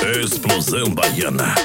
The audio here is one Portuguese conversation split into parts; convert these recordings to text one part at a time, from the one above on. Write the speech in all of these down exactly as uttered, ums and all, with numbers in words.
Explosão Baiana.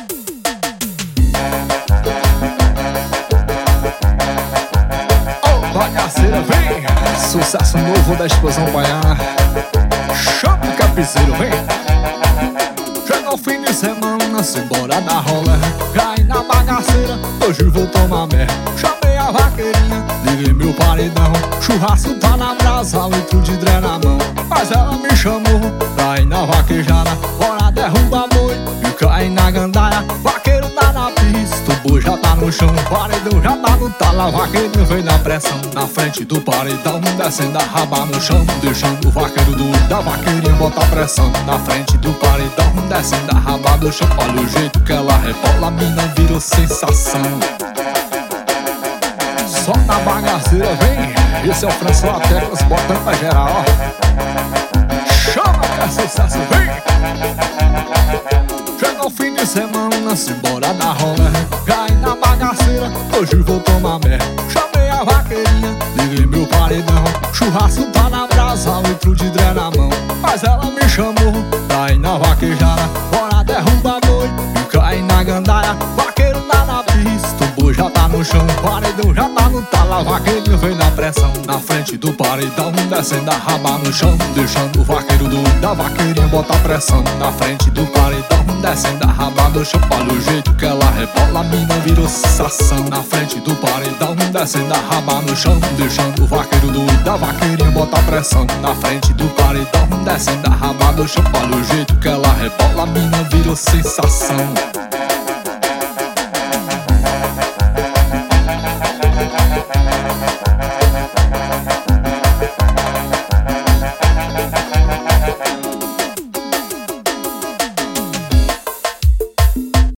Oh, bagaceira, vem! Sucesso novo da Explosão Baiana. Chama o capizeiro, vem! Chega o fim de semana, simbora da rola. Cai na bagaceira, hoje vou tomar merda. Chamei a vaqueirinha, liguei meu paredão. Churrasco tá na brasa, litro de dré na mão. Mas ela me chamou pra ir na vaquejada. Bora derrubar boi e cai na gandaia. Vaqueiro tá na pista, o boi já tá no chão. Paredão já tá no talo, a vaqueirinha vem na pressão. Na frente do paredão, descendo a raba no chão. Deixando o vaqueiro doido, a vaqueirinha bota pressão. Na frente do paredão, descendo a raba do chão. Olha o jeito que ela rebola, a mina virou sensação. Só na bagaceira, vem! Esse é o François Teclas, botando pra geral, ó. Chama que é sucesso, vem! Chega o fim de semana, simbora da rola. Cai na bagaceira, hoje vou tomar merda. Chamei a vaqueirinha, liguei meu paredão. Churrasco tá na brasa, litro de dré na mão. Mas ela me chamou pra ir na vaquejada. Bora derrubar boi e cai na gandaia. Vaqueiro tá na pista, o boi já tá no chão. Paredão já tá no talo, a vaqueirinha vem na pressão. Na frente do paredão, descendo a raba no chão. Deixando o vaqueiro doido, a vaqueirinha bota pressão. Na frente do paredão, descendo a raba no chão. Olha o jeito que ela rebola, a mina virou sensação. Na frente do paredão, descendo a raba no chão. Deixando o vaqueiro doido, a vaqueirinha bota pressão. Na frente do paredão, descendo a raba no chão. Olha o jeito que ela rebola, a mina virou sensação. Thank you.